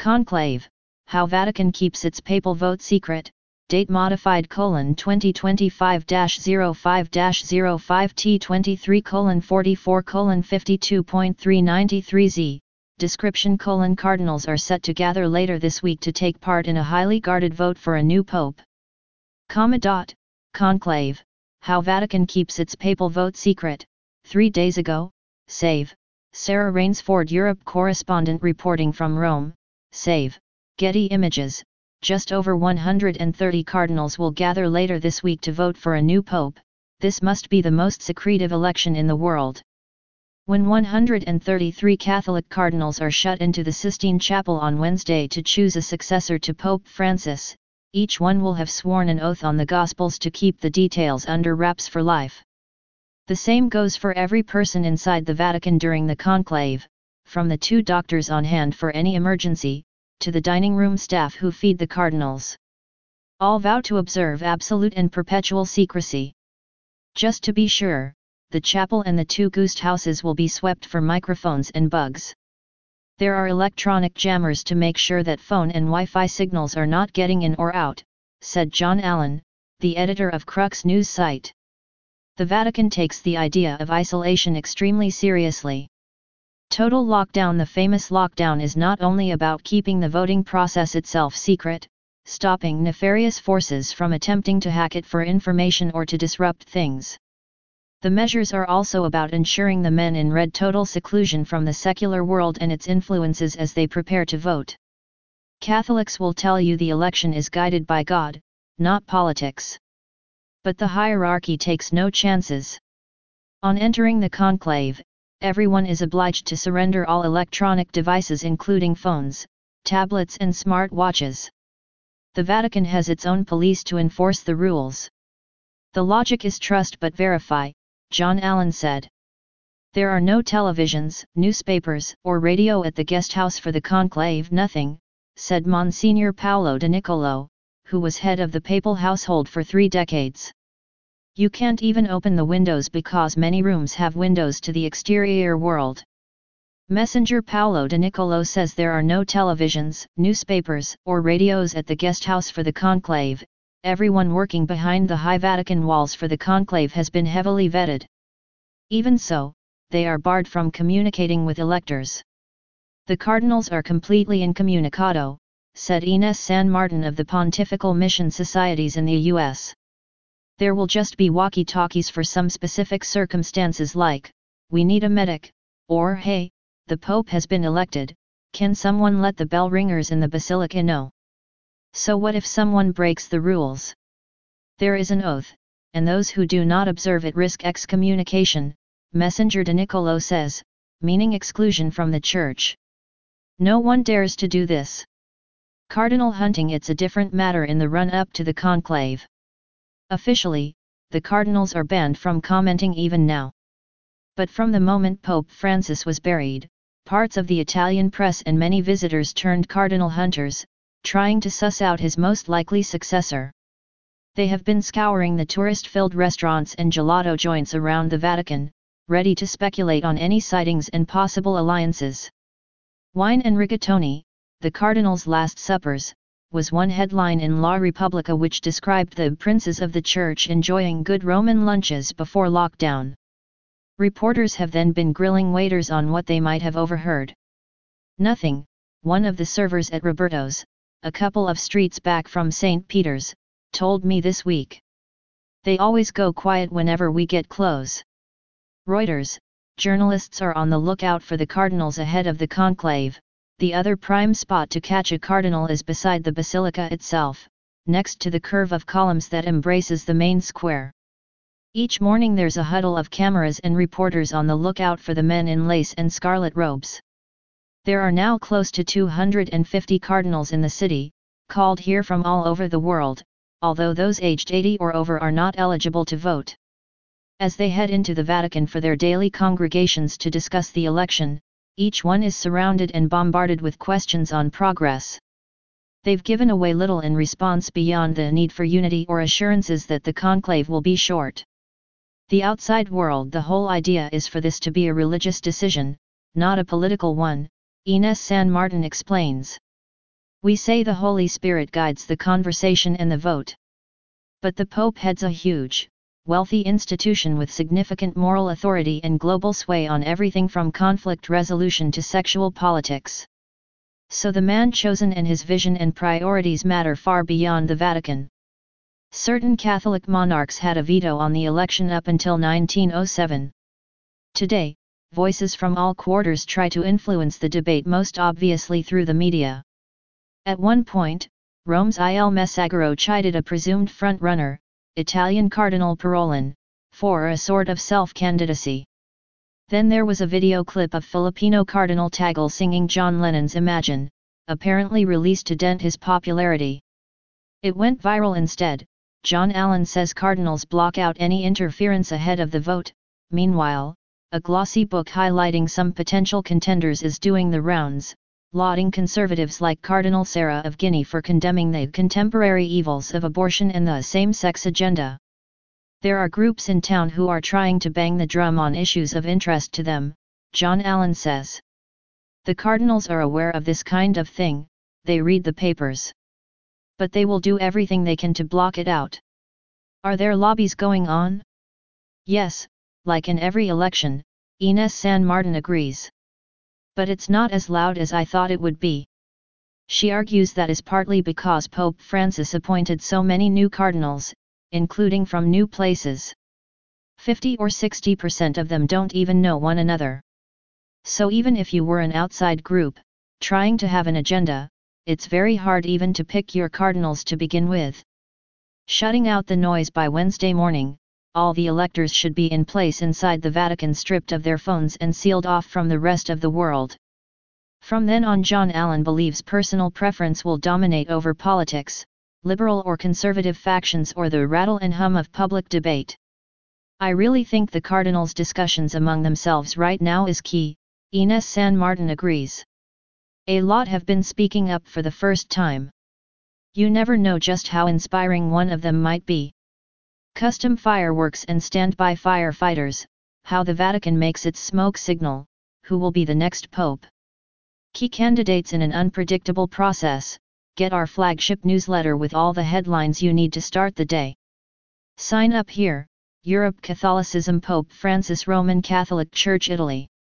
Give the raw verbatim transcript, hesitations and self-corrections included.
Conclave, how Vatican keeps its papal vote secret, date modified colon twenty twenty-five dash zero five dash zero five T twenty-three colon forty-four colon fifty-two point three ninety-three Z, description colon cardinals are set to gather later this week to take part in a highly guarded vote for a new pope. Comma dot, conclave, how Vatican keeps its papal vote secret, three days ago, save, Sarah Rainsford Europe correspondent reporting from Rome, save, Getty Images, just over one hundred thirty cardinals will gather later this week to vote for a new pope. This must be the most secretive election in the world. When one hundred thirty-three Catholic cardinals are shut into the Sistine Chapel on Wednesday to choose a successor to Pope Francis, each one will have sworn an oath on the Gospels to keep the details under wraps for life. The same goes for every person inside the Vatican during the conclave, from the two doctors on hand for any emergency, to the dining room staff who feed the cardinals. All vow to observe absolute and perpetual secrecy. Just to be sure, the chapel and the two guest houses will be swept for microphones and bugs. There are electronic jammers to make sure that phone and Wi-Fi signals are not getting in or out, said John Allen, the editor of Crux news site. The Vatican takes the idea of isolation extremely seriously. Total lockdown. The famous lockdown is not only about keeping the voting process itself secret, stopping nefarious forces from attempting to hack it for information or to disrupt things. The measures are also about ensuring the men in red total seclusion from the secular world and its influences as they prepare to vote. Catholics will tell you the election is guided by God, not politics. But the hierarchy takes no chances. On entering the conclave, everyone is obliged to surrender all electronic devices including phones, tablets and smart watches. The Vatican has its own police to enforce the rules. The logic is trust but verify, John Allen said. There are no televisions, newspapers, or radio at the guest house for the conclave. Nothing, said Monsignor Paolo De Nicolo, who was head of the papal household for three decades. You can't even open the windows because many rooms have windows to the exterior world. Messenger Paolo De Nicolo says there are no televisions, newspapers, or radios at the guest house for the conclave. Everyone working behind the high Vatican walls for the conclave has been heavily vetted. Even so, they are barred from communicating with electors. The cardinals are completely incommunicado, said Ines San Martin of the Pontifical Mission Societies in the U S. There will just be walkie-talkies for some specific circumstances like, we need a medic, or hey, the Pope has been elected, can someone let the bell ringers in the basilica know? So what if someone breaks the rules? There is an oath, and those who do not observe it risk excommunication, Messenger De Nicolo says, meaning exclusion from the Church. No one dares to do this. Cardinal hunting. It's a different matter in the run-up to the conclave. Officially, the cardinals are banned from commenting even now. But from the moment Pope Francis was buried, parts of the Italian press and many visitors turned cardinal hunters, trying to suss out his most likely successor. They have been scouring the tourist-filled restaurants and gelato joints around the Vatican, ready to speculate on any sightings and possible alliances. Wine and rigatoni, the Cardinals' Last Suppers, was one headline in La Repubblica which described the princes of the Church enjoying good Roman lunches before lockdown. Reporters have then been grilling waiters on what they might have overheard. Nothing, one of the servers at Roberto's, a couple of streets back from Saint Peter's, told me this week. They always go quiet whenever we get close. Reuters, journalists are on the lookout for the cardinals ahead of the conclave. The other prime spot to catch a cardinal is beside the basilica itself, next to the curve of columns that embraces the main square. Each morning there's a huddle of cameras and reporters on the lookout for the men in lace and scarlet robes. There are now close to two hundred fifty cardinals in the city, called here from all over the world, although those aged eighty or over are not eligible to vote. As they head into the Vatican for their daily congregations to discuss the election, each one is surrounded and bombarded with questions on progress. They've given away little in response beyond the need for unity or assurances that the conclave will be short. The outside world. The whole idea is for this to be a religious decision, not a political one, Ines San Martin explains. We say the Holy Spirit guides the conversation and the vote. But the Pope heads a huge, wealthy institution with significant moral authority and global sway on everything from conflict resolution to sexual politics. So the man chosen and his vision and priorities matter far beyond the Vatican. Certain Catholic monarchs had a veto on the election up until nineteen oh seven. Today, voices from all quarters try to influence the debate most obviously through the media. At one point, Rome's Il Messaggero chided a presumed front-runner, Italian Cardinal Parolin, for a sort of self-candidacy. Then there was a video clip of Filipino Cardinal Tagle singing John Lennon's Imagine, apparently released to dent his popularity. It went viral instead. John Allen says cardinals block out any interference ahead of the vote. Meanwhile, a glossy book highlighting some potential contenders is doing the rounds, lauding conservatives like Cardinal Sarah of Guinea for condemning the contemporary evils of abortion and the same-sex agenda. There are groups in town who are trying to bang the drum on issues of interest to them, John Allen says. The cardinals are aware of this kind of thing, they read the papers. But they will do everything they can to block it out. Are there lobbies going on? Yes, like in every election, Ines San Martin agrees. But it's not as loud as I thought it would be. She argues that is partly because Pope Francis appointed so many new cardinals, including from new places. fifty or sixty percent of them don't even know one another. So even if you were an outside group, trying to have an agenda, it's very hard even to pick your cardinals to begin with. Shutting out the noise by Wednesday morning, all the electors should be in place inside the Vatican, stripped of their phones and sealed off from the rest of the world. From then on, John Allen believes personal preference will dominate over politics, liberal or conservative factions, or the rattle and hum of public debate. I really think the cardinals' discussions among themselves right now is key, Ines San Martin agrees. A lot have been speaking up for the first time. You never know just how inspiring one of them might be. Custom fireworks and standby firefighters, how the Vatican makes its smoke signal, who will be the next pope. Key candidates in an unpredictable process. Get our flagship newsletter with all the headlines you need to start the day. Sign up here. Europe Catholicism, Pope Francis, Roman Catholic Church, Italy.